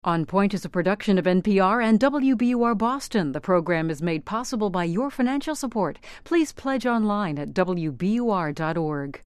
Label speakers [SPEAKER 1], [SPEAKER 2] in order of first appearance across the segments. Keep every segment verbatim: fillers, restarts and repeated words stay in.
[SPEAKER 1] On Point is a production of N P R and W B U R Boston. The program is made possible by your financial support. Please pledge online at W B U R dot org.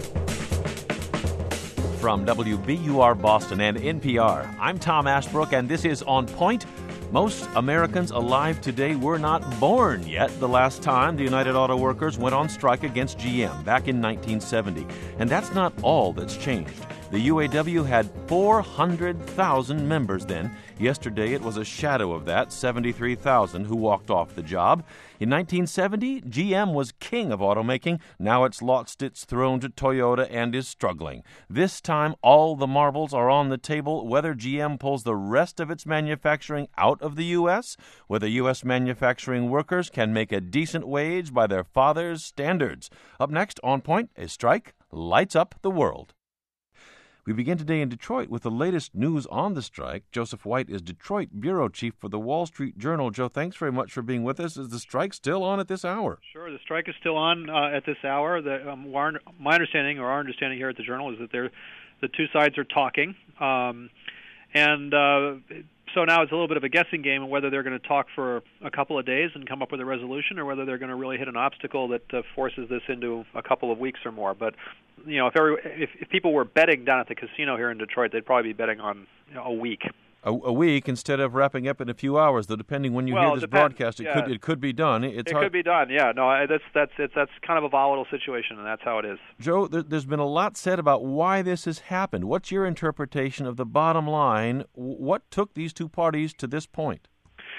[SPEAKER 2] From W B U R Boston and N P R, I'm Tom Ashbrook, and this is On Point. Most Americans alive today were not born yet the last time the United Auto Workers went on strike against G M back in nineteen seventy. And that's not all that's changed. The U A W had four hundred thousand members then. Yesterday it was a shadow of that, seventy-three thousand who walked off the job. In nineteen seventy, G M was king of automaking. Now it's lost its throne to Toyota and is struggling. This time all the marbles are on the table, whether G M pulls the rest of its manufacturing out of the U S, whether U S manufacturing workers can make a decent wage by their father's standards. Up next, On Point, a strike lights up the world. We begin today in Detroit with the latest news on the strike. Joseph White is Detroit bureau chief for the Wall Street Journal. Joe, thanks very much for being with us. Is the strike still on at this hour?
[SPEAKER 3] Sure, the strike is still on uh, at this hour. The, um, our, my understanding, or our understanding here at the Journal, is that they're, the two sides are talking. Um, and uh, so now it's a little bit of a guessing game on whether they're going to talk for a couple of days and come up with a resolution, or whether they're going to really hit an obstacle that uh, forces this into a couple of weeks or more. But you know, if, every, if if people were betting down at the casino here in Detroit, they'd probably be betting on you know, a week.
[SPEAKER 2] A, a week instead of wrapping up in a few hours, though. Depending when you
[SPEAKER 3] well,
[SPEAKER 2] hear this
[SPEAKER 3] depends,
[SPEAKER 2] broadcast, it
[SPEAKER 3] yeah.
[SPEAKER 2] could it could be done. It's
[SPEAKER 3] it
[SPEAKER 2] hard.
[SPEAKER 3] could be done. Yeah, no, that's that's it's that's kind of a volatile situation, and that's how it is.
[SPEAKER 2] Joe, there, there's been a lot said about why this has happened. What's your interpretation of the bottom line? What took these two parties to this point?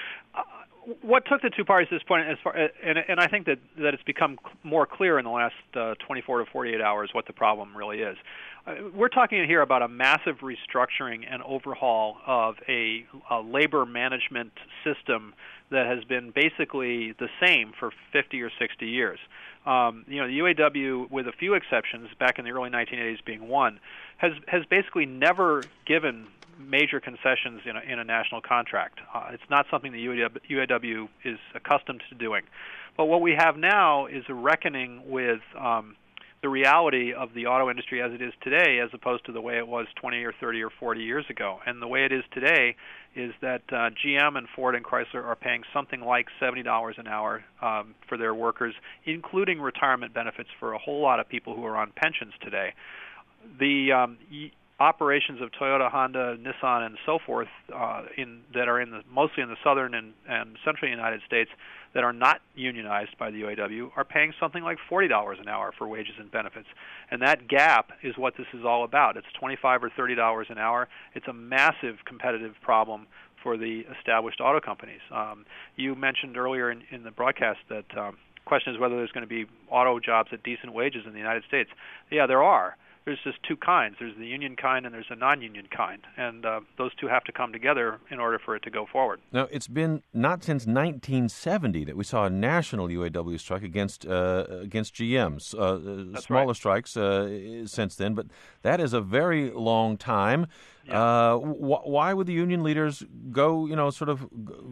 [SPEAKER 3] What took the two parties to this point, as far, and, and I think that, that it's become more clear in the last uh, twenty-four to forty-eight hours what the problem really is. Uh, we're talking here about a massive restructuring and overhaul of a, a labor management system that has been basically the same for fifty or sixty years. Um, you know, the U A W, with a few exceptions, back in the early nineteen eighties being one, has has basically never given major concessions in a, in a national contract. Uh, it's not something the U A W is accustomed to doing. But what we have now is a reckoning with um, the reality of the auto industry as it is today, as opposed to the way it was twenty or thirty or forty years ago. And the way it is today is that uh, G M and Ford and Chrysler are paying something like seventy dollars an hour um, for their workers, including retirement benefits for a whole lot of people who are on pensions today. The um, y- operations of Toyota, Honda, Nissan, and so forth uh, in that are in the mostly in the southern and, and central United States that are not unionized by the U A W are paying something like forty dollars an hour for wages and benefits. And that gap is what this is all about. It's twenty-five or thirty dollars an hour. It's a massive competitive problem for the established auto companies. Um, you mentioned earlier in, in the broadcast that um, the question is whether there's going to be auto jobs at decent wages in the United States. Yeah, there are. There's just two kinds. There's the union kind and there's a non-union kind. And uh, those two have to come together in order for it to go forward.
[SPEAKER 2] Now, it's been not since nineteen seventy that we saw a national U A W strike against uh, against G M's. Uh, smaller
[SPEAKER 3] right.
[SPEAKER 2] strikes uh, since then, but that is a very long time.
[SPEAKER 3] Yeah.
[SPEAKER 2] Uh, wh- why would the union leaders go, you know, sort of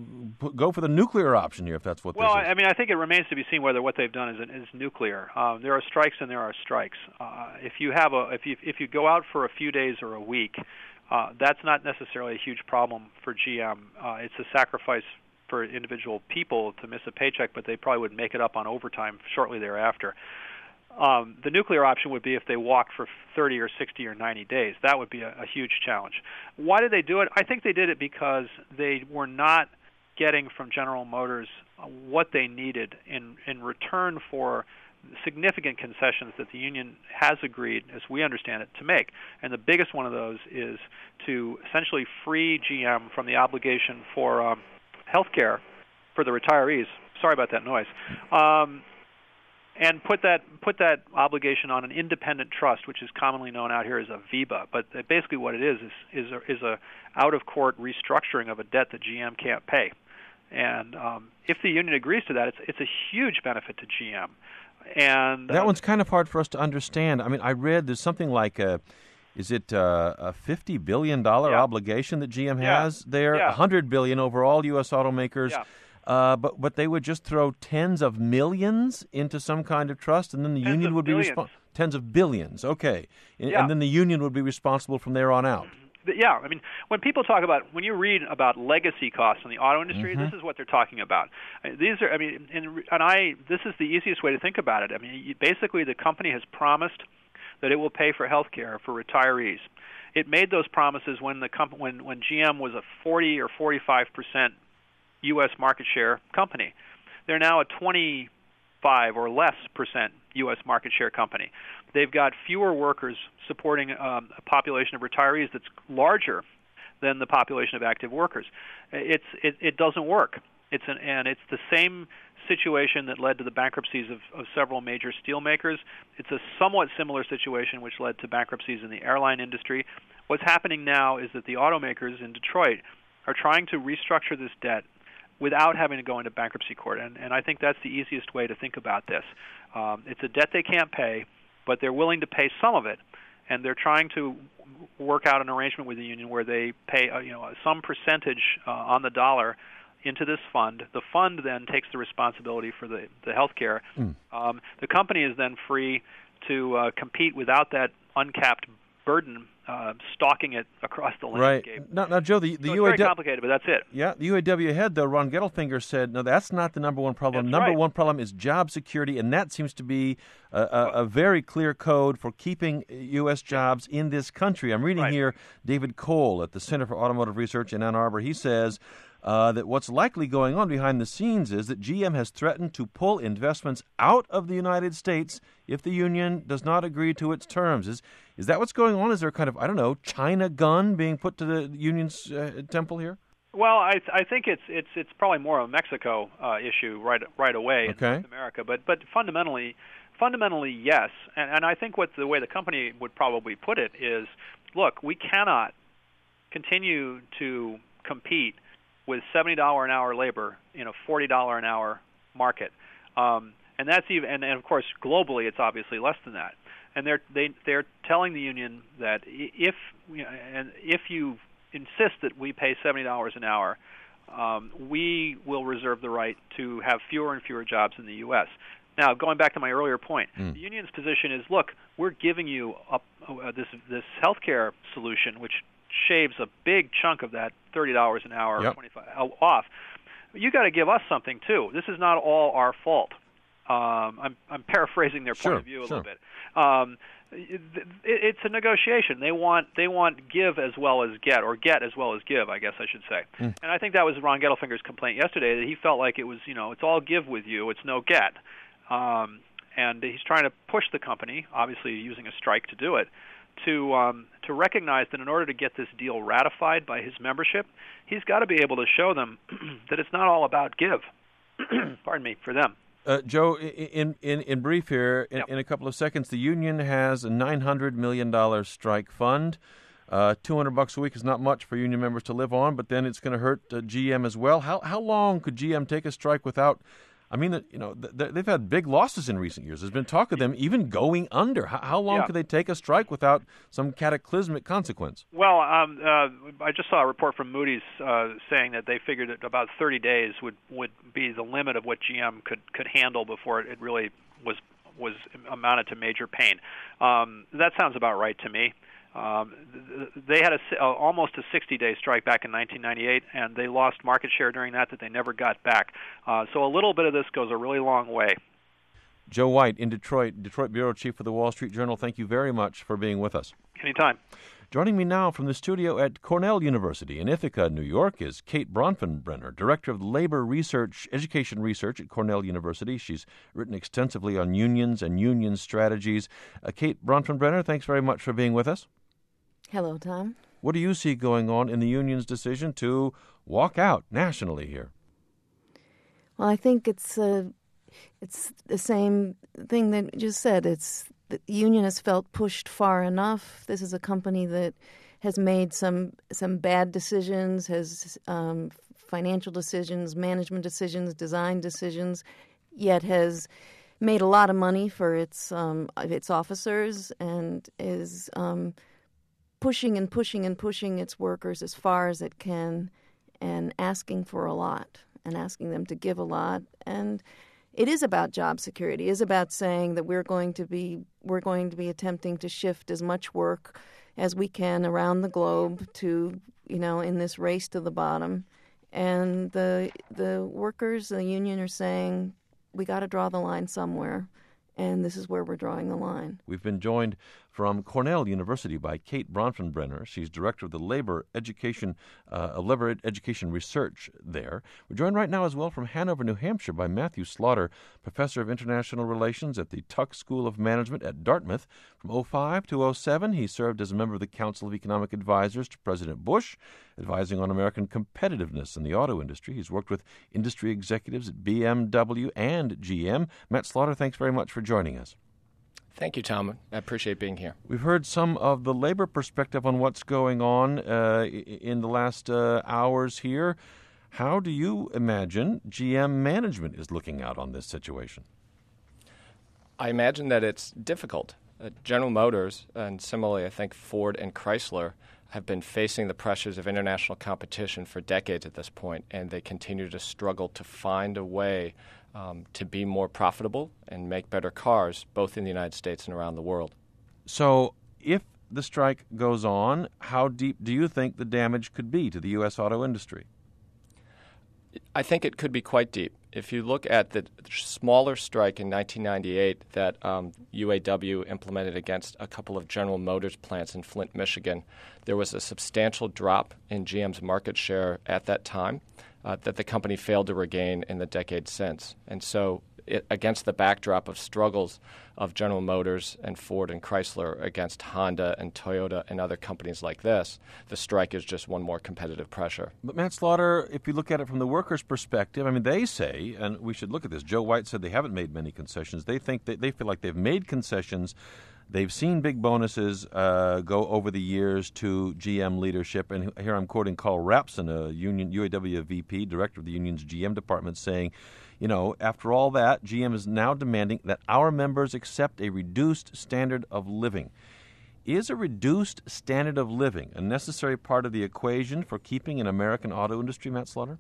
[SPEAKER 2] go for the nuclear option here, if that's what
[SPEAKER 3] well,
[SPEAKER 2] this is?
[SPEAKER 3] I mean, I think it remains to be seen whether what they've done is, is nuclear. Um, there are strikes and there are strikes. Uh, if you have a, if you if you go out for a few days or a week, uh, that's not necessarily a huge problem for G M. Uh, it's a sacrifice for individual people to miss a paycheck, but they probably would make it up on overtime shortly thereafter. Um, the nuclear option would be if they walked for thirty or sixty or ninety days. That would be a, a huge challenge. Why did they do it? I think they did it because they were not getting from General Motors what they needed in, in return for significant concessions that the union has agreed, as we understand it, to make. And the biggest one of those is to essentially free G M from the obligation for um, health care for the retirees. Sorry about that noise. Um, And put that put that obligation on an independent trust, which is commonly known out here as a V B A. But basically, what it is is is a, is a out of court restructuring of a debt that G M can't pay. And um, if the union agrees to that, it's it's a huge benefit to G M. And uh,
[SPEAKER 2] that one's kind of hard for us to understand. I mean, I read there's something like a. Is it uh, a fifty billion dollars
[SPEAKER 3] yeah.
[SPEAKER 2] obligation that G M
[SPEAKER 3] yeah.
[SPEAKER 2] has there?
[SPEAKER 3] Yeah.
[SPEAKER 2] one hundred billion dollars over all U S automakers.
[SPEAKER 3] Yeah.
[SPEAKER 2] Uh, but but they would just throw tens of millions into some kind of trust, and then the
[SPEAKER 3] tens
[SPEAKER 2] union would
[SPEAKER 3] billions.
[SPEAKER 2] be responsible. Tens of billions, okay. And,
[SPEAKER 3] yeah.
[SPEAKER 2] and then the union would be responsible from there on out.
[SPEAKER 3] Yeah, I mean, when people talk about, when you read about legacy costs in the auto industry, mm-hmm. this is what they're talking about. These are, I mean, and, and I, this is the easiest way to think about it. I mean, you, basically the company has promised that it will pay for health care for retirees. It made those promises when the comp- when when G M was a forty or forty-five percent U S market share company. They're now a twenty-five or less percent U S market share company. They've got fewer workers supporting um, a population of retirees that's larger than the population of active workers. It's it, it doesn't work. It's an and it's the same situation that led to the bankruptcies of, of several major steel makers. It's a somewhat similar situation which led to bankruptcies in the airline industry. What's happening now is that the automakers in Detroit are trying to restructure this debt without having to go into bankruptcy court. And, and I think that's the easiest way to think about this. Um, it's a debt they can't pay, but they're willing to pay some of it, and they're trying to work out an arrangement with the union where they pay uh, you know some percentage uh, on the dollar into this fund. The fund then takes the responsibility for the, the health care. Mm. Um, the company is then free to uh, compete without that uncapped burden uh, stalking it across the landscape.
[SPEAKER 2] Right. Now, now Joe, the, the
[SPEAKER 3] so
[SPEAKER 2] U A W...
[SPEAKER 3] it's very complicated, but that's it.
[SPEAKER 2] Yeah, the U A W head, though, Ron Gettelfinger said, no, that's not the number one problem.
[SPEAKER 3] That's
[SPEAKER 2] number
[SPEAKER 3] right.
[SPEAKER 2] one problem is job security, and that seems to be a, a, a very clear code for keeping U S jobs in this country. I'm reading
[SPEAKER 3] right.
[SPEAKER 2] here David Cole at the Center for Automotive Research in Ann Arbor. He says... Uh, that what's likely going on behind the scenes is that G M has threatened to pull investments out of the United States if the union does not agree to its terms. Is is that what's going on? Is there kind of, I don't know, China gun being put to the union's uh, temple here?
[SPEAKER 3] Well, I I think it's it's it's probably more a Mexico uh, issue right right away
[SPEAKER 2] okay.
[SPEAKER 3] in North America, but but fundamentally, fundamentally yes, and and I think what the way the company would probably put it is, look, we cannot continue to compete with seventy dollars an hour labor in a forty dollars an hour market. Um, and that's even, and, and of course, globally, it's obviously less than that. And they're they they're telling the union that if you know, and if you insist that we pay seventy dollars an hour, um, we will reserve the right to have fewer and fewer jobs in the U S. Now, going back to my earlier point, mm. the union's position is, look, we're giving you up, uh, this this healthcare solution, which shaves a big chunk of that thirty dollars an hour
[SPEAKER 2] yep.
[SPEAKER 3] twenty-five off. You got to give us something too. This is not all our fault. Um, I'm, I'm paraphrasing their
[SPEAKER 2] sure,
[SPEAKER 3] point of view a
[SPEAKER 2] sure.
[SPEAKER 3] little bit. Um, it, it, it's a negotiation. They want they want give as well as get, or get as well as give, I guess I should say. Mm. And I think that was Ron Gettelfinger's complaint yesterday, that he felt like it was, you know, it's all give with you, it's no get. Um, and he's trying to push the company, obviously using a strike to do it, to um, to recognize that in order to get this deal ratified by his membership, he's got to be able to show them that it's not all about give. Pardon me, for them.
[SPEAKER 2] Uh, Joe, in, in, in brief here, in,
[SPEAKER 3] yep.
[SPEAKER 2] in a couple of seconds, the union has a nine hundred million dollars strike fund. Uh, two hundred bucks a week is not much for union members to live on, but then it's going to hurt uh, G M as well. How how long could G M take a strike without? I mean, you know, they've had big losses in recent years. There's been talk of them even going under. How, how long
[SPEAKER 3] yeah.
[SPEAKER 2] could they take a strike without some cataclysmic consequence?
[SPEAKER 3] Well, um, uh, I just saw a report from Moody's uh, saying that they figured that about thirty days would, would be the limit of what G M could, could handle before it really was was amounted to major pain. Um, that sounds about right to me. Um, they had a, uh, almost a sixty-day strike back in nineteen ninety-eight, and they lost market share during that that they never got back. Uh, so a little bit of this goes a really long way.
[SPEAKER 2] Joe White in Detroit, Detroit Bureau Chief for the Wall Street Journal, thank you very much for being with us.
[SPEAKER 3] Anytime.
[SPEAKER 2] Joining me now from the studio at Cornell University in Ithaca, New York, is Kate Bronfenbrenner, Director of Labor Research, Education Research at Cornell University. She's written extensively on unions and union strategies. Uh, Kate Bronfenbrenner, thanks very much for being with us.
[SPEAKER 4] Hello, Tom.
[SPEAKER 2] What do you see going on in the union's decision to walk out nationally here?
[SPEAKER 4] Well, I think it's uh, it's the same thing that you just said. It's the union has felt pushed far enough. This is a company that has made some some bad decisions, has um, financial decisions, management decisions, design decisions, yet has made a lot of money for its um, its officers and is um, pushing and pushing and pushing its workers as far as it can and asking for a lot and asking them to give a lot. And it is about job security. It is about saying that we're going to be we're going to be attempting to shift as much work as we can around the globe to, you know, in this race to the bottom. And the the workers, the union, are saying, we got to draw the line somewhere, and this is where we're drawing the line.
[SPEAKER 2] We've been joined from Cornell University by Kate Bronfenbrenner. She's director of the Labor Education, uh, Labor Education Research there. We're joined right now as well from Hanover, New Hampshire by Matthew Slaughter, professor of international relations at the Tuck School of Management at Dartmouth. From oh five to oh seven, he served as a member of the Council of Economic Advisors to President Bush, advising on American competitiveness in the auto industry. He's worked with industry executives at B M W and G M. Matt Slaughter, thanks very much for joining us.
[SPEAKER 5] Thank you, Tom. I appreciate being here.
[SPEAKER 2] We've heard some of the labor perspective on what's going on uh, in the last uh, hours here. How do you imagine G M management is looking out on this situation?
[SPEAKER 5] I imagine that it's difficult. Uh, General Motors, and similarly I think Ford and Chrysler, have been facing the pressures of international competition for decades at this point, and they continue to struggle to find a way um, to be more profitable and make better cars, both in the United States and around the world.
[SPEAKER 2] So if the strike goes on, how deep do you think the damage could be to the U S auto industry?
[SPEAKER 5] I think it could be quite deep. If you look at the smaller strike in nineteen ninety-eight that um, U A W implemented against a couple of General Motors plants in Flint, Michigan, there was a substantial drop in G M's market share at that time uh, that the company failed to regain in the decade since. And so it, against the backdrop of struggles of General Motors and Ford and Chrysler against Honda and Toyota and other companies like this, the strike is just one more competitive pressure.
[SPEAKER 2] But Matt Slaughter, if you look at it from the workers' perspective, I mean, they say, and we should look at this, Joe White said they haven't made many concessions. They think that they feel like they've made concessions. They've seen big bonuses uh, go over the years to G M leadership. And here I'm quoting Carl Rapson, a union U A W V P, director of the union's G M department, saying, you know, after all that, G M is now demanding that our members accept a reduced standard of living. Is a reduced standard of living a necessary part of the equation for keeping an American auto industry, Matt Slaughter?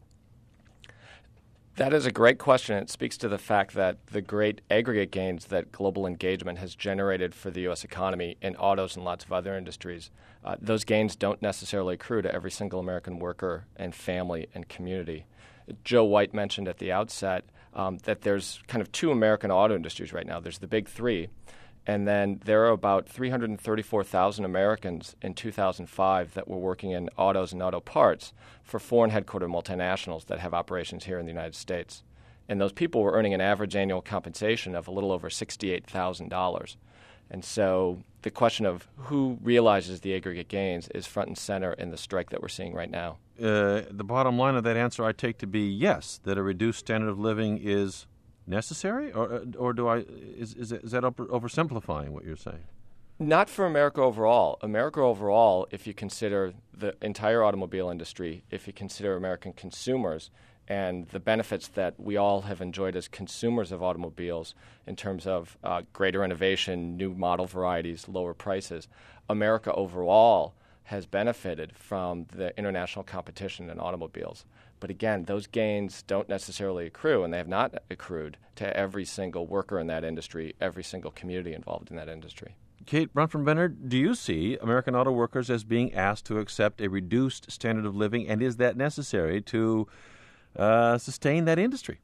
[SPEAKER 5] That is a great question. It speaks to the fact that the great aggregate gains that global engagement has generated for the U S economy in autos and lots of other industries, uh, those gains don't necessarily accrue to every single American worker and family and community. Joe White mentioned at the outset um, that there's kind of two American auto industries right now. There's the big three, and then there are about three hundred thirty-four thousand Americans in two thousand five that were working in autos and auto parts for foreign headquartered multinationals that have operations here in the United States. And those people were earning an average annual compensation of a little over sixty-eight thousand dollars. And so the question of who realizes the aggregate gains is front and center in the strike that we're seeing right now.
[SPEAKER 2] Uh, the bottom line of that answer I take to be yes, that a reduced standard of living is necessary, or or do I is is, is that over, oversimplifying what you're saying?
[SPEAKER 5] Not for America overall. America overall, if you consider the entire automobile industry, if you consider American consumers and the benefits that we all have enjoyed as consumers of automobiles in terms of uh, greater innovation, new model varieties, lower prices, America overall has benefited from the international competition in automobiles. But again, those gains don't necessarily accrue, and they have not accrued to every single worker in that industry, every single community involved in that industry.
[SPEAKER 2] Kate Bronfenbrenner, do you see American auto workers as being asked to accept a reduced standard of living, and is that necessary to uh, sustain that industry?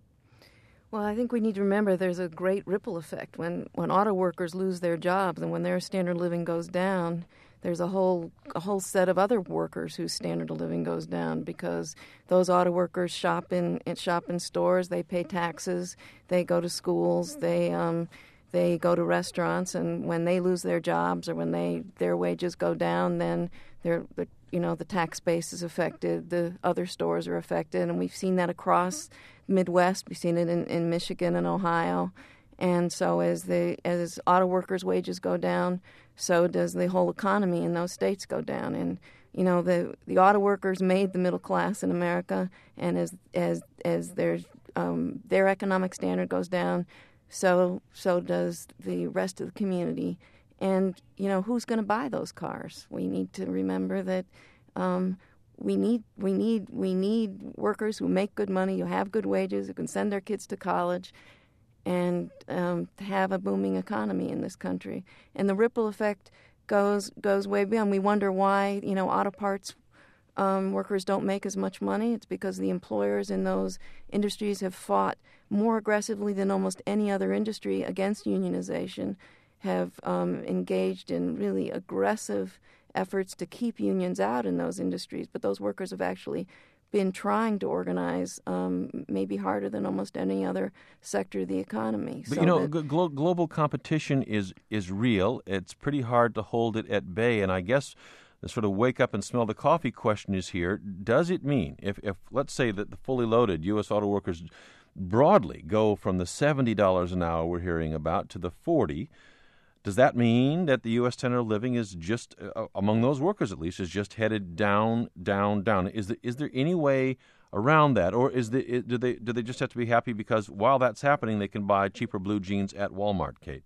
[SPEAKER 4] Well, I think we need to remember there's a great ripple effect. When when auto workers lose their jobs and when their standard of living goes down, there's a whole a whole set of other workers whose standard of living goes down because those auto workers shop in, in shop in stores, they pay taxes, they go to schools, they um, they go to restaurants, and when they lose their jobs or when they their wages go down, then their the you know the tax base is affected, the other stores are affected, and we've seen that across the Midwest. We've seen it in, in Michigan and Ohio. And so as the as auto workers' wages go down, so does the whole economy in those states go down. And you know the, the auto workers made the middle class in America, and as as as their um, their economic standard goes down, so so does the rest of the community. And you know who's going to buy those cars? We need to remember that um, we need we need we need workers who make good money, who have good wages, who can send their kids to college, and um, to have a booming economy in this country. And the ripple effect goes goes way beyond. We wonder why, you know, auto parts um, workers don't make as much money. It's because the employers in those industries have fought more aggressively than almost any other industry against unionization, have um, engaged in really aggressive efforts to keep unions out in those industries. But those workers have actually been trying to organize, um, maybe harder than almost any other sector of the economy.
[SPEAKER 2] But
[SPEAKER 4] so
[SPEAKER 2] you know,
[SPEAKER 4] that,
[SPEAKER 2] glo- global competition is is real. It's pretty hard to hold it at bay. And I guess the sort of wake up and smell the coffee question is here. Does it mean, if, if let's say that the fully loaded U S auto workers broadly go from the seventy dollars an hour we're hearing about to the forty dollars, does that mean that the U S standard of living is just, uh, among those workers at least, is just headed down, down, down? Is there, is there any way around that, or is the, is, do they do they just have to be happy because while that's happening, they can buy cheaper blue jeans at Walmart, Kate?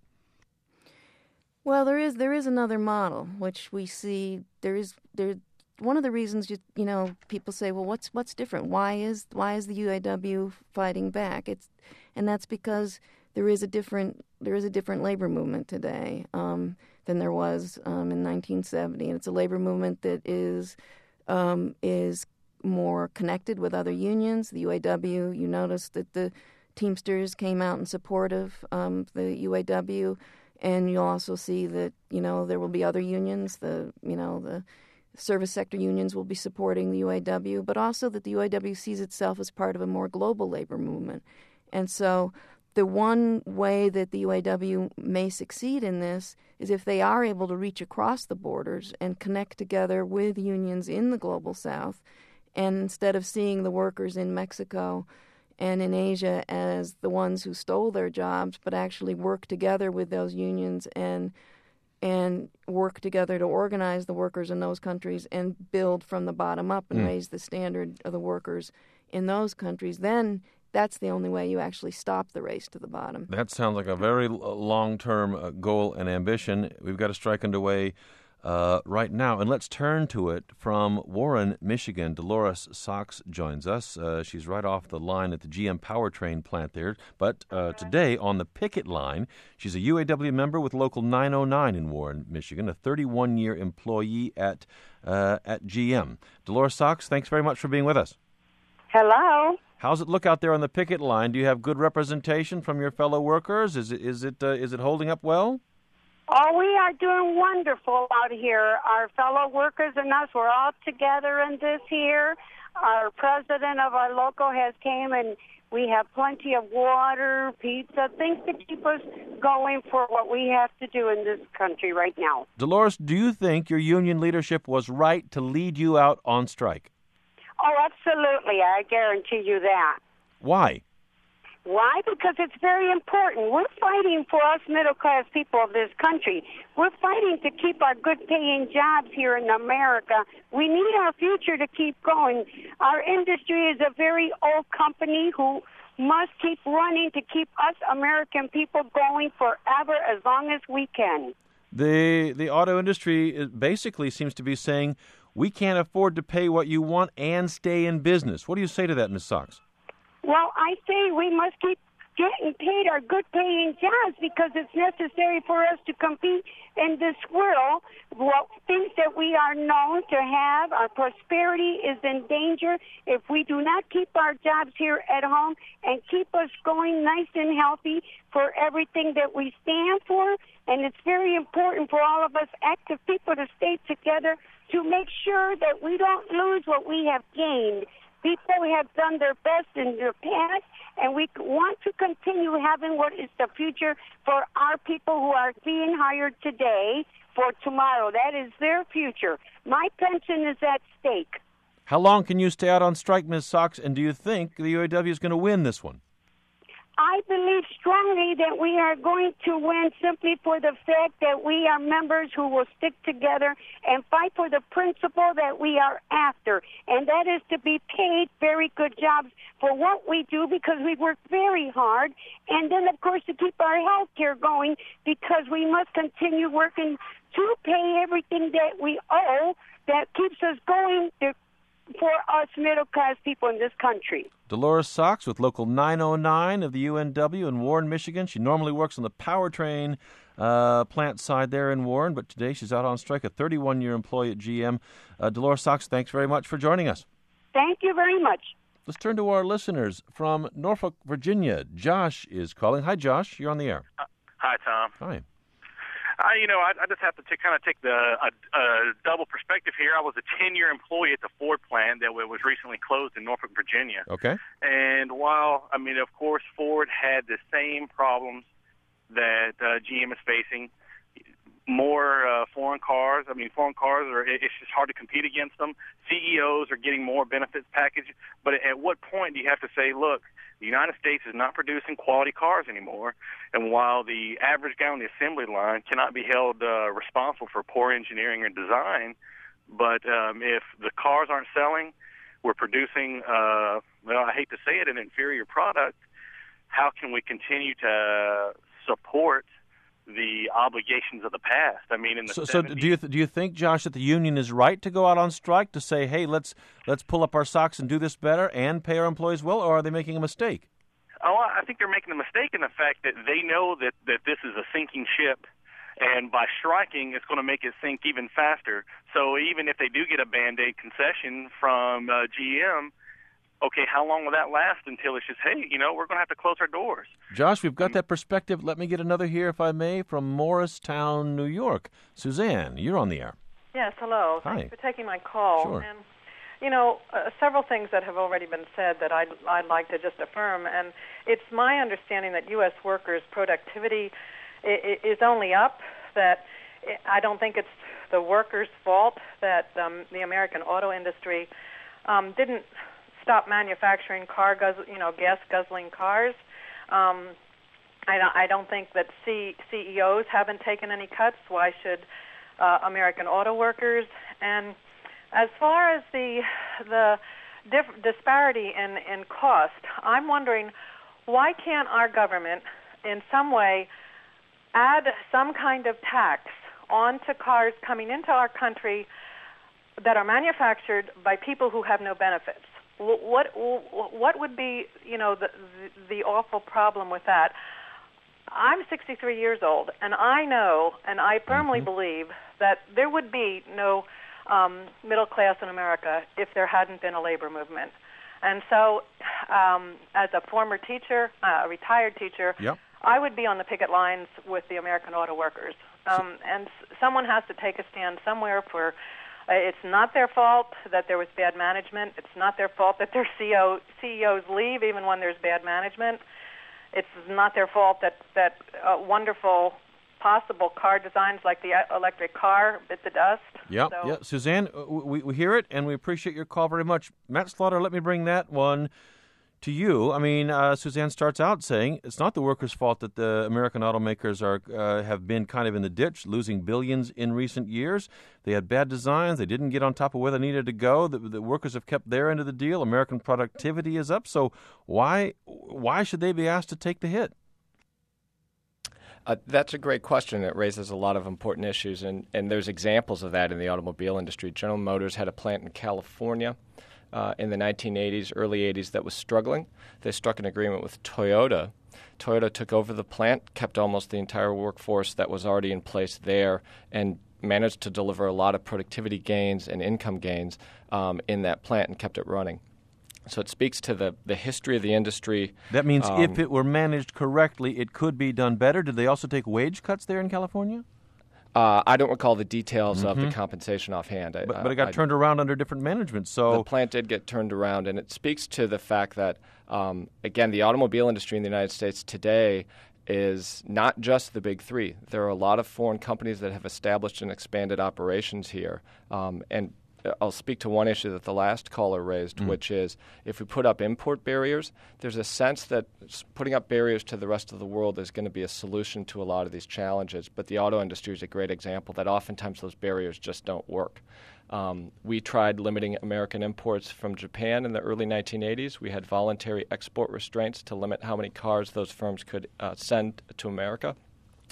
[SPEAKER 4] Well, there is there is another model which we see. There is there. One of the reasons you you know people say, well, what's what's different? Why is why is the U A W fighting back? It's and that's because there is a different there is a different labor movement today um, than there was um, in nineteen seventy, and it's a labor movement that is um, is more connected with other unions. The U A W, you notice that the Teamsters came out in support of um, the U A W, and you'll also see that you know there will be other unions. The you know the service sector unions will be supporting the U A W, but also that the U A W sees itself as part of a more global labor movement, and so. The one way that the U A W may succeed in this is if they are able to reach across the borders and connect together with unions in the global south, and instead of seeing the workers in Mexico and in Asia as the ones who stole their jobs, but actually work together with those unions and and work together to organize the workers in those countries and build from the bottom up and mm. raise the standard of the workers in those countries, then that's the only way you actually stop the race to the bottom.
[SPEAKER 2] That sounds like a very long-term uh, goal and ambition. We've got to strike underway uh, right now. And let's turn to it from Warren, Michigan. Dolores Sachs joins us. Uh, she's right off the line at the G M Powertrain plant there. But uh, today on the picket line, she's a U A W member with Local nine oh nine in Warren, Michigan, a thirty-one-year employee at, uh, at G M. Dolores Sachs, thanks very much for being with us.
[SPEAKER 6] Hello.
[SPEAKER 2] How's it look out there on the picket line? Do you have good representation from your fellow workers? Is it is it uh, is it holding up well?
[SPEAKER 6] Oh, we are doing wonderful out here. Our fellow workers and us, we're all together in this here. Our president of our local has came, and we have plenty of water, pizza, things to keep us going for what we have to do in this country right now.
[SPEAKER 2] Dolores, do you think your union leadership was right to lead you out on strike?
[SPEAKER 6] Oh, absolutely. I guarantee you that.
[SPEAKER 2] Why?
[SPEAKER 6] Why? Because it's very important. We're fighting for us middle-class people of this country. We're fighting to keep our good-paying jobs here in America. We need our future to keep going. Our industry is a very old company who must keep running to keep us American people going forever as long as we can.
[SPEAKER 2] The the auto industry basically seems to be saying, we can't afford to pay what you want and stay in business. What do you say to that, Miz Sachs?
[SPEAKER 6] Well, I say we must keep getting paid our good-paying jobs because it's necessary for us to compete in this world. What things that we are known to have, our prosperity is in danger if we do not keep our jobs here at home and keep us going nice and healthy for everything that we stand for. And it's very important for all of us active people to stay together to make sure that we don't lose what we have gained. People have done their best in the past, and we want to continue having what is the future for our people who are being hired today for tomorrow. That is their future. My pension is at stake.
[SPEAKER 2] How long can you stay out on strike, Miz Sachs, and do you think the U A W is going to win this one?
[SPEAKER 6] I believe strongly that we are going to win simply for the fact that we are members who will stick together and fight for the principle that we are after, and that is to be paid very good jobs for what we do because we work very hard, and then, of course, to keep our health care going because we must continue working to pay everything that we owe that keeps us going to for us middle-class people in this country.
[SPEAKER 2] Dolores Sachs with Local nine oh nine of the U N W in Warren, Michigan. She normally works on the powertrain uh, plant side there in Warren, but today she's out on strike, a thirty-one-year employee at G M. Uh, Dolores Sachs, thanks very much for joining us.
[SPEAKER 6] Thank you very much.
[SPEAKER 2] Let's turn to our listeners from Norfolk, Virginia. Josh is calling. Hi, Josh. You're on the air.
[SPEAKER 7] Uh, hi, Tom.
[SPEAKER 2] Hi.
[SPEAKER 7] I, you know, I, I just have to t- kind of take the a, a double perspective here. I was a ten-year employee at the Ford plant that was recently closed in Norfolk, Virginia.
[SPEAKER 2] Okay.
[SPEAKER 7] And while, I mean, of course, Ford had the same problems that uh, G M is facing, more uh, foreign cars. I mean, foreign cars, are it's just hard to compete against them. C E Os are getting more benefits package. But at what point do you have to say, look, the United States is not producing quality cars anymore, and while the average guy on the assembly line cannot be held uh, responsible for poor engineering or design, but um, if the cars aren't selling, we're producing, uh, well, I hate to say it, an inferior product, how can we continue to support the obligations of the past? I mean, in the
[SPEAKER 2] so,
[SPEAKER 7] seventies,
[SPEAKER 2] so do you th- do you think, Josh, that the union is right to go out on strike to say, hey, let's let's pull up our socks and do this better and pay our employees well, or are they making a mistake?
[SPEAKER 7] Oh, I think they're making a mistake in the fact that they know that, that this is a sinking ship, and by striking, it's going to make it sink even faster. So even if they do get a Band-Aid concession from uh, G M, okay, how long will that last until it's just, hey, you know, we're going to have to close our doors?
[SPEAKER 2] Josh, we've got that perspective. Let me get another here, if I may, from Morristown, New York. Suzanne, you're on the air.
[SPEAKER 8] Yes, hello.
[SPEAKER 2] Hi.
[SPEAKER 8] Thanks for taking my call.
[SPEAKER 2] Sure.
[SPEAKER 8] And, you know, uh, several things that have already been said that I'd, I'd like to just affirm. And it's my understanding that U S workers' productivity I- is only up, that I don't think it's the workers' fault that um, the American auto industry um, didn't stop manufacturing car, guzz- you know, gas-guzzling cars. Um, I, don't, I don't think that C- CEOs haven't taken any cuts. Why should uh, American auto workers? And as far as the the diff- disparity in, in cost, I'm wondering why can't our government in some way add some kind of tax onto cars coming into our country that are manufactured by people who have no benefits? What what would be, you know, the the awful problem with that? I'm sixty-three years old, and I know, and I firmly mm-hmm. believe that there would be no um, middle class in America if there hadn't been a labor movement. And so, um, as a former teacher, uh, a retired teacher,
[SPEAKER 2] yep.
[SPEAKER 8] I would be on the picket lines with the American auto workers. Um, and someone has to take a stand somewhere for. Uh, it's not their fault that there was bad management. It's not their fault that their C E O, C E Os leave even when there's bad management. It's not their fault that, that uh, wonderful possible car designs like the electric car bit the dust.
[SPEAKER 2] Yeah,
[SPEAKER 8] so,
[SPEAKER 2] yeah. Suzanne, we, we hear it, and we appreciate your call very much. Matt Slaughter, let me bring that one to you. I mean, uh, Suzanne starts out saying it's not the workers' fault that the American automakers are uh, have been kind of in the ditch, losing billions in recent years. They had bad designs. They didn't get on top of where they needed to go. The, the workers have kept their end of the deal. American productivity is up. So why why should they be asked to take the hit?
[SPEAKER 5] Uh, that's a great question. It raises a lot of important issues, and, and there's examples of that in the automobile industry. General Motors had a plant in California Uh, in the nineteen eighties, early eighties, that was struggling. They struck an agreement with Toyota. Toyota took over the plant, kept almost the entire workforce that was already in place there, and managed to deliver a lot of productivity gains and income gains um, in that plant and kept it running. So it speaks to the, the history of the industry.
[SPEAKER 2] That means
[SPEAKER 5] um,
[SPEAKER 2] if it were managed correctly, it could be done better. Did they also take wage cuts there in California?
[SPEAKER 5] Uh, I don't recall the details
[SPEAKER 2] mm-hmm.
[SPEAKER 5] of the compensation offhand. I,
[SPEAKER 2] but, but it got
[SPEAKER 5] I,
[SPEAKER 2] turned around under different management. So
[SPEAKER 5] the plant did get turned around, and it speaks to the fact that, um, again, the automobile industry in the United States today is not just the big three. There are a lot of foreign companies that have established and expanded operations here, um, and I'll speak to one issue that the last caller raised, mm. which is if we put up import barriers, there's a sense that putting up barriers to the rest of the world is going to be a solution to a lot of these challenges. But the auto industry is a great example that oftentimes those barriers just don't work. Um, we tried limiting American imports from Japan in the early nineteen eighties. We had voluntary export restraints to limit how many cars those firms could uh, send to America.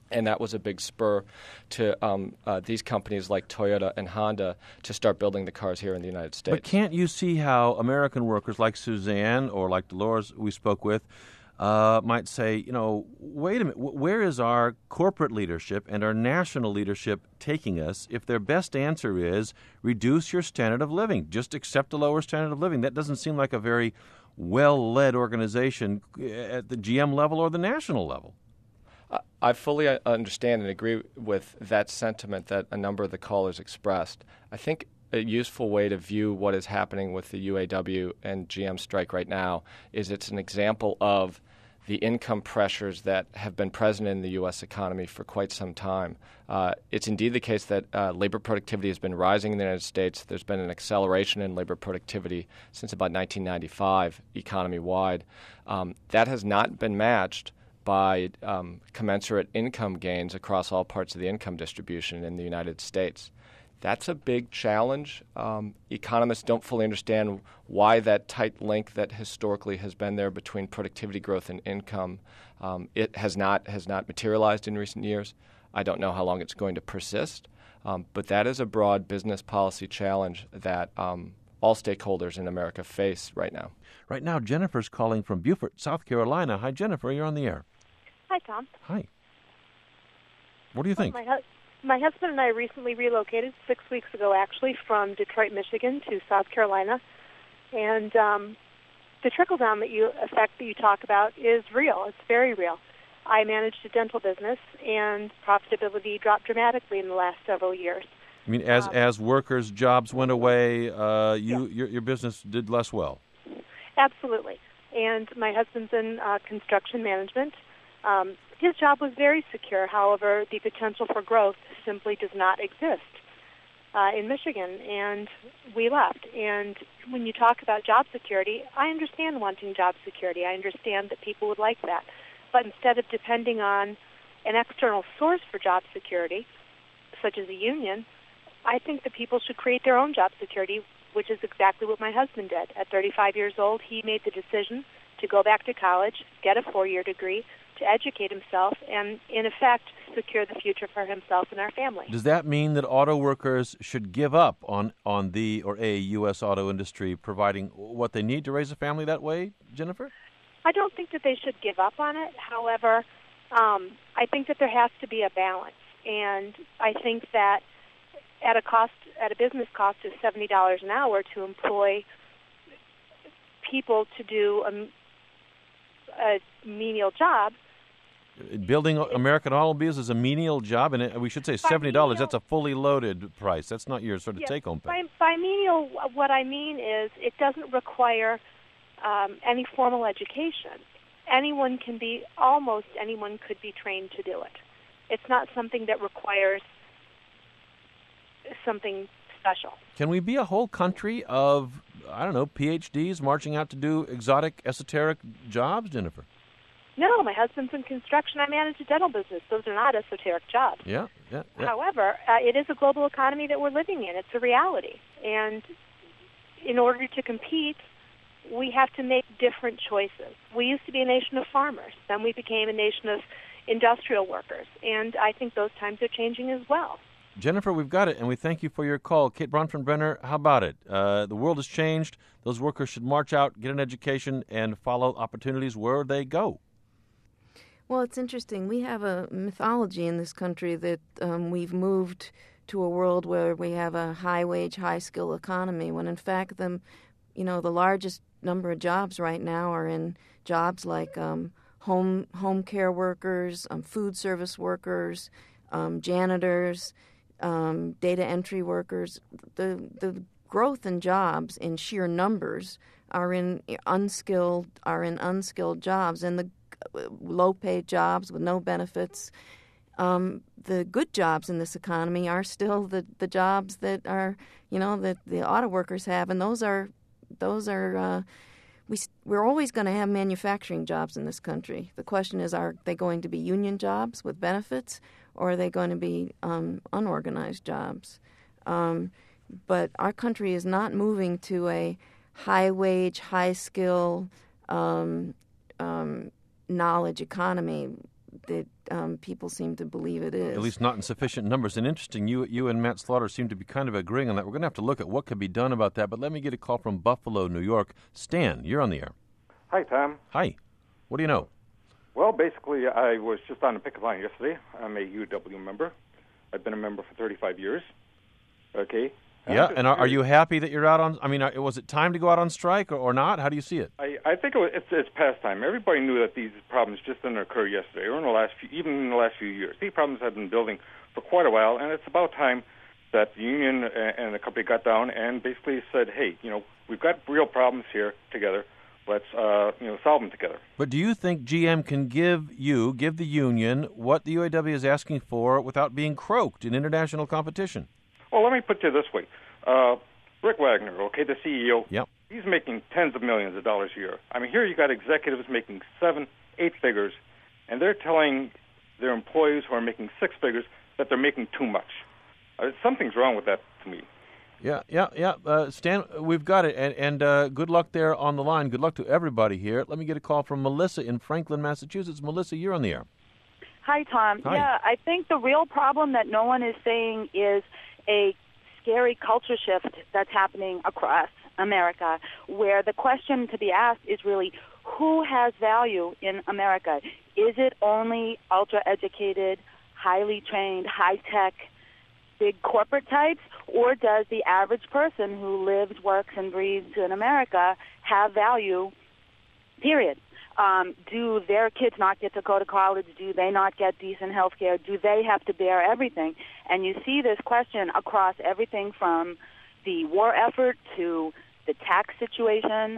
[SPEAKER 5] And that was a big spur to um, uh, these companies like Toyota and Honda to start building the cars here in the United States.
[SPEAKER 2] But can't you see how American workers like Suzanne or like Dolores we spoke with uh, might say, you know, wait a minute, where is our corporate leadership and our national leadership taking us if their best answer is reduce your standard of living, just accept a lower standard of living? That doesn't seem like a very well-led organization at the G M level or the national level.
[SPEAKER 5] I fully understand and agree with that sentiment that a number of the callers expressed. I think a useful way to view what is happening with the U A W and G M strike right now is it's an example of the income pressures that have been present in the U S economy for quite some time. Uh, it's indeed the case that uh, labor productivity has been rising in the United States. There's been an acceleration in labor productivity since about nineteen ninety-five, economy-wide. Um, that has not been matched by um, commensurate income gains across all parts of the income distribution in the United States. That's a big challenge. Um, economists don't fully understand why that tight link that historically has been there between productivity growth and income, um, it has not has not materialized in recent years. I don't know how long it's going to persist, um, but that is a broad business policy challenge that um, all stakeholders in America face right now.
[SPEAKER 2] Right now, Jennifer's calling from Beaufort, South Carolina. Hi, Jennifer. You're on the air.
[SPEAKER 9] Hi, Tom.
[SPEAKER 2] Hi. What do you think?
[SPEAKER 9] Well, my, hu- my husband and I recently relocated six weeks ago, actually, from Detroit, Michigan to South Carolina. And um, the trickle-down that you, effect that you talk about is real. It's very real. I managed a dental business, and profitability dropped dramatically in the last several years.
[SPEAKER 2] I mean, as
[SPEAKER 9] um,
[SPEAKER 2] as workers' jobs went away, uh, you
[SPEAKER 9] yeah.
[SPEAKER 2] your, your business did less well.
[SPEAKER 9] Absolutely. And my husband's in uh, construction management. Um, his job was very secure. However, the potential for growth simply does not exist uh, in Michigan, and we left. And when you talk about job security, I understand wanting job security. I understand that people would like that. But instead of depending on an external source for job security, such as a union, I think that people should create their own job security, which is exactly what my husband did. At thirty-five years old, he made the decision to go back to college, get a four-year degree, to educate himself, and, in effect, secure the future for himself and our family.
[SPEAKER 2] Does that mean that auto workers should give up on, on the or a U S auto industry providing what they need to raise a family that way, Jennifer?
[SPEAKER 9] I don't think that they should give up on it. However, um, I think that there has to be a balance, and I think that at a cost, at a business cost of seventy dollars an hour to employ people to do a, a menial job.
[SPEAKER 2] Building American automobiles is a menial job, and we should say seventy dollars. That's a fully loaded price. That's not your sort of
[SPEAKER 9] yes,
[SPEAKER 2] take-home pay.
[SPEAKER 9] By, by menial, what I mean is it doesn't require um, any formal education. Anyone can be, almost anyone could be trained to do it. It's not something that requires something special.
[SPEAKER 2] Can we be a whole country of, I don't know, P H Ds marching out to do exotic, esoteric jobs, Jennifer?
[SPEAKER 9] No, my husband's in construction. I manage a dental business. Those are not esoteric jobs.
[SPEAKER 2] Yeah, yeah. yeah.
[SPEAKER 9] However, uh, it is a global economy that we're living in. It's a reality. And in order to compete, we have to make different choices. We used to be a nation of farmers. Then we became a nation of industrial workers. And I think those times are changing as well.
[SPEAKER 2] Jennifer, we've got it, and we thank you for your call. Kate Bronfenbrenner, how about it? Uh, the world has changed. Those workers should march out, get an education, and follow opportunities where they go.
[SPEAKER 4] Well, it's interesting. We have a mythology in this country that um, we've moved to a world where we have a high-wage, high-skill economy, when in fact the, you know, the largest number of jobs right now are in jobs like um, home home care workers, um, food service workers, um, janitors, um, data entry workers. The the growth in jobs in sheer numbers are in unskilled are in unskilled jobs, and the low-paid jobs with no benefits. Um, the good jobs in this economy are still the, the jobs that are, you know, that the auto workers have, and those are those are uh, we we're always going to have manufacturing jobs in this country. The question is, are they going to be union jobs with benefits, or are they going to be um, unorganized jobs? Um, but our country is not moving to a high-wage, high-skill um, um, knowledge economy. that um, people seem to believe it is.
[SPEAKER 2] At least not in sufficient numbers. And interesting, you you and Matt Slaughter seem to be kind of agreeing on that. We're going to have to look at what could be done about that. But let me get a call from Buffalo, New York. Stan, you're on the air.
[SPEAKER 10] Hi, Tom.
[SPEAKER 2] Hi. What do you know?
[SPEAKER 10] Well, basically, I was just on the picket line yesterday. I'm a U W member. I've been a member for thirty-five years. Okay.
[SPEAKER 2] Yeah, and are, are you happy that you're out on, I mean, are, was it time to go out on strike or, or not? How do you see it?
[SPEAKER 10] I, I think it was, it's, it's past time. Everybody knew that these problems just didn't occur yesterday or in the last few, even in the last few years. These problems have been building for quite a while, and it's about time that the union and the company got down and basically said, hey, you know, we've got real problems here together. Let's, uh, you know, solve them together.
[SPEAKER 2] But do you think G M can give you, give the union, what the U A W is asking for without being croaked in international competition?
[SPEAKER 10] Well, let me put it this way. Uh, Rick Wagner, okay, the C E O,
[SPEAKER 2] yep.
[SPEAKER 10] He's making tens of millions of dollars a year. I mean, here you got executives making seven, eight figures, and they're telling their employees who are making six figures that they're making too much. Uh, something's wrong with that to me.
[SPEAKER 2] Yeah, yeah, yeah. Uh, Stan, we've got it, and, and uh, good luck there on the line. Good luck to everybody here. Let me get a call from Melissa in Franklin, Massachusetts. Melissa, you're on the air.
[SPEAKER 11] Hi, Tom.
[SPEAKER 2] Hi.
[SPEAKER 11] Yeah, I think the real problem that no one is saying is a scary culture shift that's happening across America, where the question to be asked is really, who has value in America? Is it only ultra-educated, highly trained, high-tech, big corporate types, or does the average person who lives, works, and breathes in America have value, period? Um, do their kids not get to go to college? Do they not get decent health care? Do they have to bear everything? And you see this question across everything from the war effort to the tax situation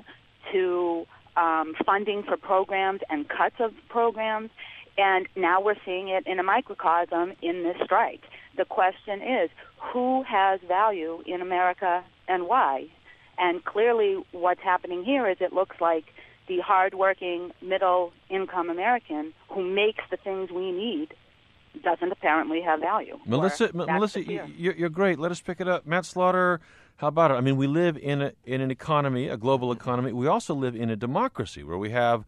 [SPEAKER 11] to um, funding for programs and cuts of programs. And now we're seeing it in a microcosm in this strike. The question is, who has value in America and why? And clearly what's happening here is it looks like the hardworking, middle-income American who makes the things we need doesn't apparently have value.
[SPEAKER 2] Melissa, M- Melissa, you're, you're great. Let us pick it up. Matt Slaughter, how about it? I mean, we live in a, in an economy, a global economy. We also live in a democracy where we have,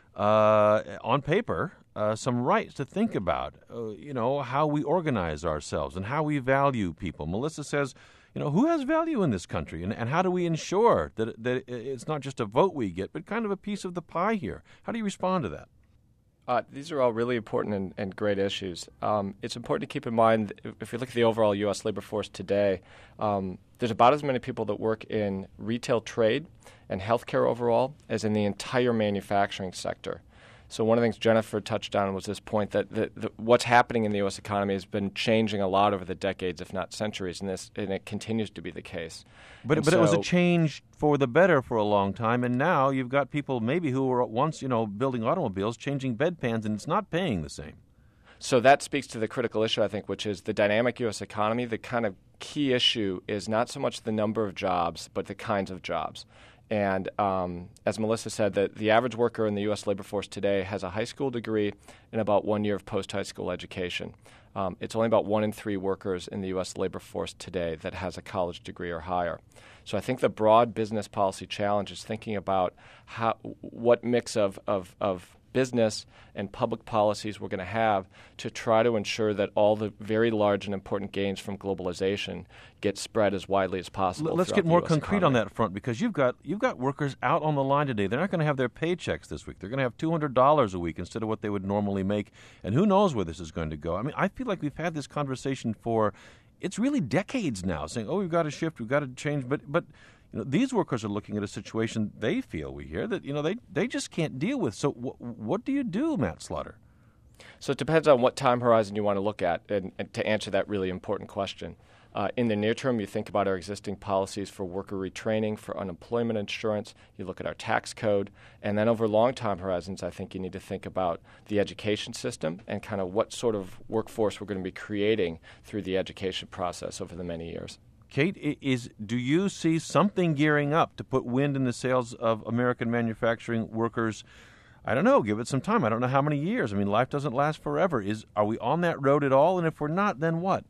[SPEAKER 2] uh, on paper, uh, some rights to think about, uh, you know, how we organize ourselves and how we value people. Melissa says, you know, who has value in this country, and, and how do we ensure that that it's not just a vote we get, but kind of a piece of the pie here? How do you respond to that?
[SPEAKER 5] Uh, these are all really important and, and great issues. Um, it's important to keep in mind, if you look at the overall U S labor force today, um, there's about as many people that work in retail trade and healthcare overall as in the entire manufacturing sector. So one of the things Jennifer touched on was this point that the, the, what's happening in the U S economy has been changing a lot over the decades, if not centuries, and, this, and it continues to be the case.
[SPEAKER 2] But
[SPEAKER 5] and
[SPEAKER 2] but
[SPEAKER 5] so,
[SPEAKER 2] it was a change for the better for a long time, and now you've got people maybe who were once, you know, building automobiles, changing bedpans, and it's not paying the same.
[SPEAKER 5] So that speaks to the critical issue, I think, which is the dynamic U S economy. The kind of key issue is not so much the number of jobs, but the kinds of jobs. And um, as Melissa said, the, the average worker in the U S labor force today has a high school degree and about one year of post-high school education. Um, it's only about one in three workers in the U S labor force today that has a college degree or higher. So I think the broad business policy challenge is thinking about how, what mix of, of, of business and public policies we're going to have to try to ensure that all the very large and important gains from globalization get spread as widely as possible.
[SPEAKER 2] Let's get more concrete
[SPEAKER 5] economy.
[SPEAKER 2] on that front, because you've got you've got workers out on the line today. They're not going to have their paychecks this week. They're going to have two hundred dollars a week instead of what they would normally make, and who knows where this is going to go. I mean, I feel like we've had this conversation for, it's really decades now, saying, oh, we've got to shift, we've got to change, but but you know, these workers are looking at a situation they feel, we hear, that you know they, they just can't deal with. So w- what do you do, Matt Slaughter?
[SPEAKER 5] So it depends on what time horizon you want to look at and, and to answer that really important question. Uh, in the near term, you think about our existing policies for worker retraining, for unemployment insurance, you look at our tax code, and then over long time horizons, I think you need to think about the education system and kind of what sort of workforce we're going to be creating through the education process over the many years.
[SPEAKER 2] Kate, is do you see something gearing up to put wind in the sails of American manufacturing workers? I don't know. Give it some time. I don't know how many years. I mean, life doesn't last forever. Is are we on that road at all? And if we're not, then what?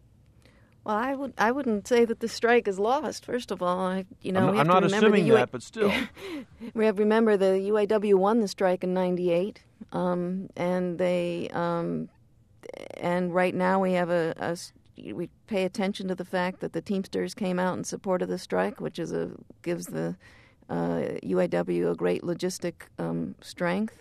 [SPEAKER 4] Well, I would I wouldn't say that the strike is lost. First of all, I, you know,
[SPEAKER 2] I'm,
[SPEAKER 4] we have
[SPEAKER 2] I'm not
[SPEAKER 4] to remember
[SPEAKER 2] assuming
[SPEAKER 4] the U A-
[SPEAKER 2] that, but still,
[SPEAKER 4] we have to remember the U A W won the strike in ninety-eight. um, and they um, and right now we have a, a we pay attention to the fact that the Teamsters came out in support of the strike, which is a gives the uh, U A W a great logistic um, strength.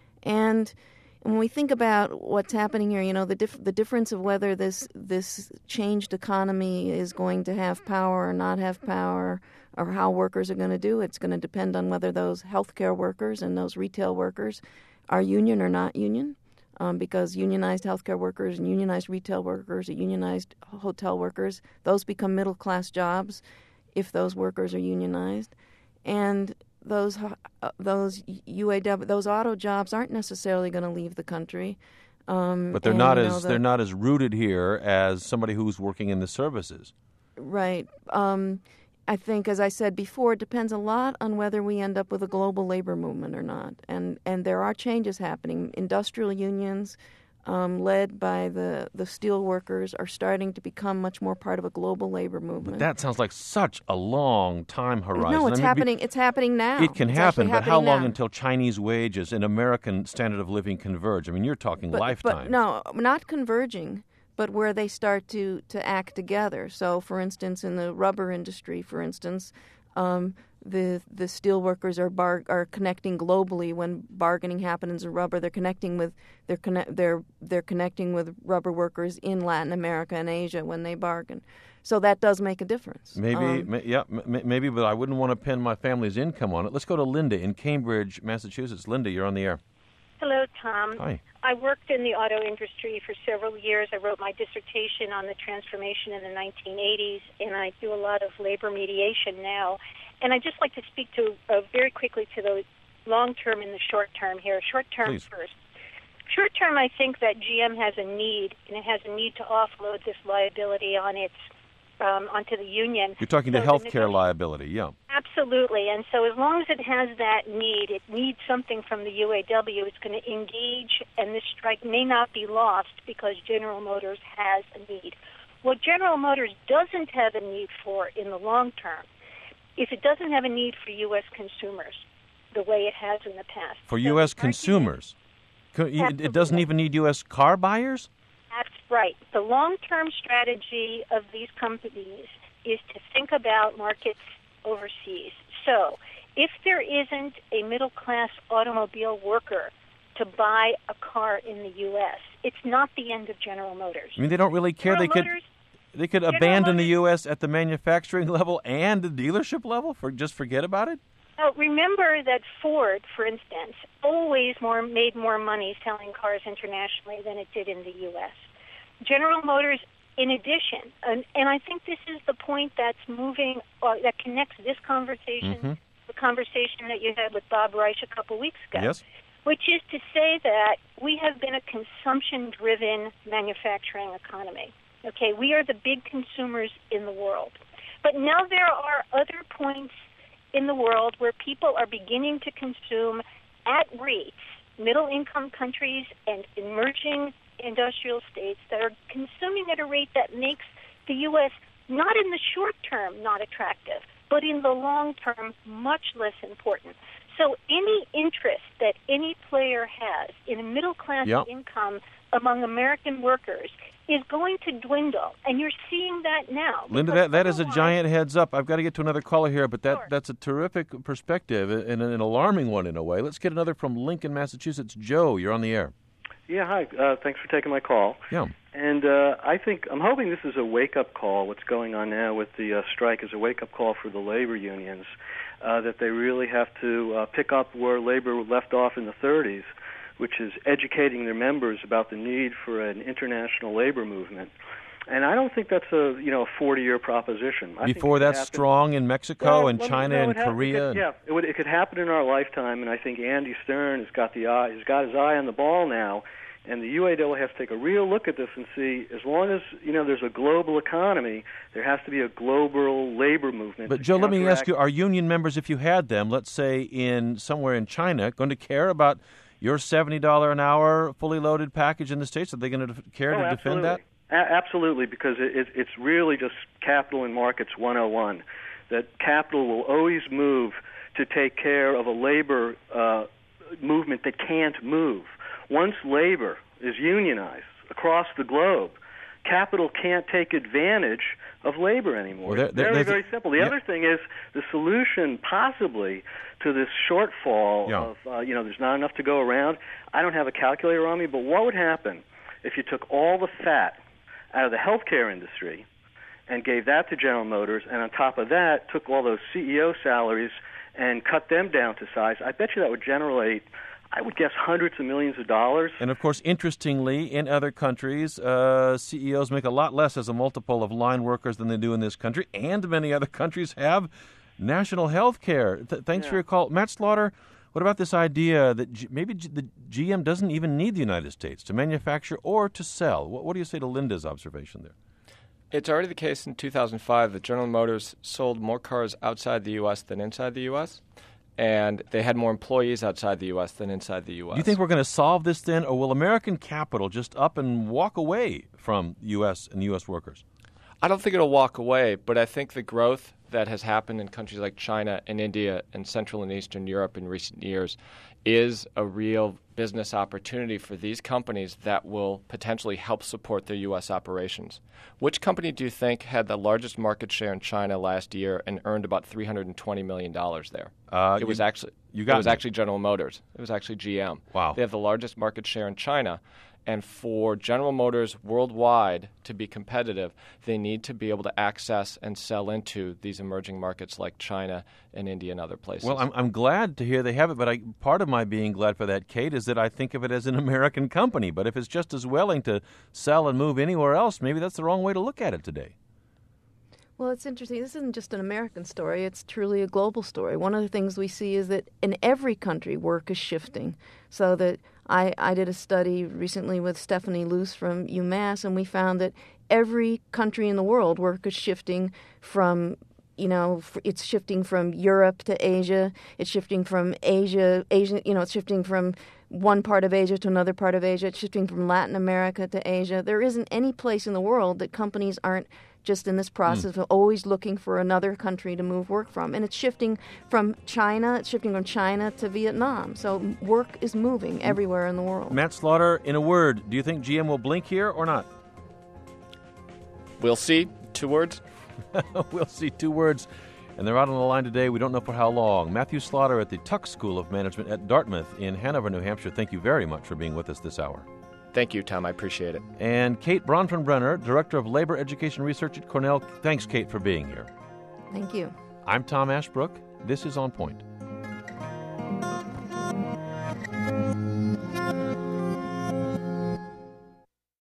[SPEAKER 4] And when we think about what's happening here, you know, the dif- the difference of whether this this changed economy is going to have power or not have power, or how workers are going to do it, it's going to depend on whether those healthcare workers and those retail workers are union or not union. Um, because unionized healthcare workers and unionized retail workers or unionized hotel workers, those become middle-class jobs if those workers are unionized. And those uh, those U A W, those auto jobs aren't necessarily going to leave the country. Um,
[SPEAKER 2] but they're
[SPEAKER 4] and,
[SPEAKER 2] not
[SPEAKER 4] you
[SPEAKER 2] as
[SPEAKER 4] know, the,
[SPEAKER 2] they're not as rooted here as somebody who's working in the services.
[SPEAKER 4] Right. Um, I think, as I said before, it depends a lot on whether we end up with a global labor movement or not. And and there are changes happening. Industrial unions, um, led by the, the steel workers, are starting to become much more part of a global labor movement.
[SPEAKER 2] But that sounds like such a long time horizon.
[SPEAKER 4] No, it's
[SPEAKER 2] I mean,
[SPEAKER 4] happening. It's happening now.
[SPEAKER 2] It can
[SPEAKER 4] it's
[SPEAKER 2] happen, but how long
[SPEAKER 4] now.
[SPEAKER 2] until Chinese wages and American standard of living converge? I mean, you're talking
[SPEAKER 4] but,
[SPEAKER 2] lifetimes.
[SPEAKER 4] But no, not converging, but where they start to, to act together. So, for instance, in the rubber industry, for instance, um, the the steel workers are bar- are connecting globally when bargaining happens in rubber. They're connecting with they're connect they're they're connecting with rubber workers in Latin America and Asia when they bargain. So that does make a difference.
[SPEAKER 2] Maybe,
[SPEAKER 4] um,
[SPEAKER 2] may, yeah, m- maybe, but I wouldn't want to pin my family's income on it. Let's go to Linda in Cambridge, Massachusetts. Linda, you're on the air.
[SPEAKER 12] Hello, Tom.
[SPEAKER 2] Hi.
[SPEAKER 12] I worked in the auto industry for several years. I wrote my dissertation on the transformation in the nineteen eighties, and I do a lot of labor mediation now. And I'd just like to speak to uh, very quickly to the long-term and the short-term here. Short-term
[SPEAKER 2] Please.
[SPEAKER 12] first. Short-term, I think that G M has a need, and it has a need to offload this liability on its um, onto the union.
[SPEAKER 2] You're talking
[SPEAKER 12] so
[SPEAKER 2] to health care liability, yeah.
[SPEAKER 12] Absolutely. And so as long as it has that need, it needs something from the U A W. It's going to engage, and this strike may not be lost because General Motors has a need. What General Motors doesn't have a need for in the long term is it doesn't have a need for U S consumers the way it has in the past.
[SPEAKER 2] For
[SPEAKER 12] So
[SPEAKER 2] U S
[SPEAKER 12] the
[SPEAKER 2] consumers?
[SPEAKER 12] argument-
[SPEAKER 2] It doesn't even need U S car buyers?
[SPEAKER 12] That's right. The long-term strategy of these companies is to think about markets overseas. So if there isn't a middle-class automobile worker to buy a car in the U S, it's not the end of General Motors.
[SPEAKER 2] I mean, they don't really care.
[SPEAKER 12] General
[SPEAKER 2] They could
[SPEAKER 12] Motors,
[SPEAKER 2] they could
[SPEAKER 12] General
[SPEAKER 2] abandon the
[SPEAKER 12] Motors-
[SPEAKER 2] U S at the manufacturing level and the dealership level for just forget about it?
[SPEAKER 12] Oh, remember that Ford, for instance, always more made more money selling cars internationally than it did in the U S. General Motors, in addition, and, and I think this is the point that's moving, uh, that connects this conversation,
[SPEAKER 2] Mm-hmm.
[SPEAKER 12] the conversation that you had with Bob Reich a couple weeks ago,
[SPEAKER 2] Yes.
[SPEAKER 12] which is to say that we have been a consumption-driven manufacturing economy. Okay, we are the big consumers in the world. But now there are other points in the world where people are beginning to consume at rates, middle-income countries and emerging industrial states that are consuming at a rate that makes the U S not in the short term not attractive, but in the long term much less important. So any interest that any player has in a middle-class
[SPEAKER 2] Yep.
[SPEAKER 12] income among American workers is going to dwindle, and you're seeing that now.
[SPEAKER 2] Linda,
[SPEAKER 12] because
[SPEAKER 2] that, that is a
[SPEAKER 12] otherwise-
[SPEAKER 2] giant heads up. I've got to get to another caller here, but that,
[SPEAKER 12] Sure.
[SPEAKER 2] that's a terrific perspective and an alarming one in a way. Let's get another from Lincoln, Massachusetts. Joe, you're on the air.
[SPEAKER 13] Yeah, hi. Uh, thanks for taking my call.
[SPEAKER 2] Yeah.
[SPEAKER 13] And uh, I think I'm hoping this is a wake-up call. What's going on now with the uh, strike is a wake-up call for the labor unions, uh, that they really have to uh, pick up where labor left off in the thirties, which is educating their members about the need for an international labor movement. And I don't think that's a you know a forty-year proposition. I think
[SPEAKER 2] Before
[SPEAKER 13] it could
[SPEAKER 2] that's
[SPEAKER 13] happen-
[SPEAKER 2] strong in Mexico
[SPEAKER 13] Well,
[SPEAKER 2] and
[SPEAKER 13] well,
[SPEAKER 2] China
[SPEAKER 13] no,
[SPEAKER 2] and
[SPEAKER 13] it hap-
[SPEAKER 2] Korea.
[SPEAKER 13] It could,
[SPEAKER 2] and-
[SPEAKER 13] yeah, it, would, it could happen in our lifetime, and I think Andy Stern has got the eye, he's got his eye on the ball now, and the U A W has to take a real look at this and see, as long as you know there's a global economy, there has to be a global labor movement.
[SPEAKER 2] But
[SPEAKER 13] to
[SPEAKER 2] Joe, let me ask
[SPEAKER 13] counteract-
[SPEAKER 2] you: are union members, if you had them, let's say in somewhere in China, going to care about your seventy dollars an hour fully loaded package in the States? Are they going to care
[SPEAKER 13] Oh,
[SPEAKER 2] to defend that?
[SPEAKER 13] absolutely. A- absolutely, because it, it, it's really just capital and markets one oh one. That capital will always move to take care of a labor uh, movement that can't move. Once labor is unionized across the globe, capital can't take advantage of labor anymore.
[SPEAKER 2] Well, there, there,
[SPEAKER 13] very, very simple. The
[SPEAKER 2] yeah.
[SPEAKER 13] other thing is the solution possibly to this shortfall
[SPEAKER 2] yeah.
[SPEAKER 13] of, uh, you know, there's not enough to go around. I don't have a calculator on me, but what would happen if you took all the fat out of the healthcare industry and gave that to General Motors, and on top of that took all those C E O salaries and cut them down to size? I bet you that would generate, I would guess, hundreds of millions of dollars.
[SPEAKER 2] And, of course, interestingly, in other countries, uh, C E Os make a lot less as a multiple of line workers than they do in this country, and many other countries have national health care. Th- thanks yeah. for your call. Matt Slaughter, what about this idea that G- maybe G- the G M doesn't even need the United States to manufacture or to sell? What, what do you say to Linda's observation there?
[SPEAKER 5] It's already the case in two thousand five that General Motors sold more cars outside the U S than inside the U S, and they had more employees outside the U S than inside the U S.
[SPEAKER 2] Do you think we're going to solve this then, or will American capital just up and walk away from U S and U S workers?
[SPEAKER 5] I don't think it'll walk away, but I think the growth that has happened in countries like China and India and Central and Eastern Europe in recent years is a real business opportunity for these companies that will potentially help support their U S operations. Which company do you think had the largest market share in China last year and earned about three hundred twenty million dollars there?
[SPEAKER 2] Uh,
[SPEAKER 5] it
[SPEAKER 2] you,
[SPEAKER 5] was actually
[SPEAKER 2] you got
[SPEAKER 5] it was
[SPEAKER 2] me.
[SPEAKER 5] actually General Motors. It was actually G M.
[SPEAKER 2] Wow.
[SPEAKER 5] They have the largest market share in China. And for General Motors worldwide to be competitive, they need to be able to access and sell into these emerging markets like China and India and other places.
[SPEAKER 2] Well, I'm, I'm glad to hear they have it, but I, part of my being glad for that, Kate, is that I think of it as an American company. But if it's just as willing to sell and move anywhere else, maybe that's the wrong way to look at it today.
[SPEAKER 4] Well, it's interesting. This isn't just an American story. It's truly a global story. One of the things we see is that in every country, work is shifting. So that I, I did a study recently with Stephanie Luce from UMass, and we found that every country in the world, work is shifting from, you know, it's shifting from Europe to Asia. It's shifting from Asia, Asia, you know, it's shifting from one part of Asia to another part of Asia. It's shifting from Latin America to Asia. There isn't any place in the world that companies aren't just in this process mm. of always looking for another country to move work from. And it's shifting from China, it's shifting from China to Vietnam. So work is moving everywhere in the world.
[SPEAKER 2] Matt Slaughter, in a word, do you think G M will blink here or not?
[SPEAKER 5] We'll see. Two words.
[SPEAKER 2] We'll see. Two words. And they're out on the line today. We don't know for how long. Matthew Slaughter at the Tuck School of Management at Dartmouth in Hanover, New Hampshire. Thank you very much for being with us this hour.
[SPEAKER 5] Thank you, Tom. I appreciate it.
[SPEAKER 2] And Kate Bronfenbrenner, Director of Labor Education Research at Cornell. Thanks, Kate, for being here.
[SPEAKER 4] Thank you.
[SPEAKER 2] I'm Tom Ashbrook. This is On Point.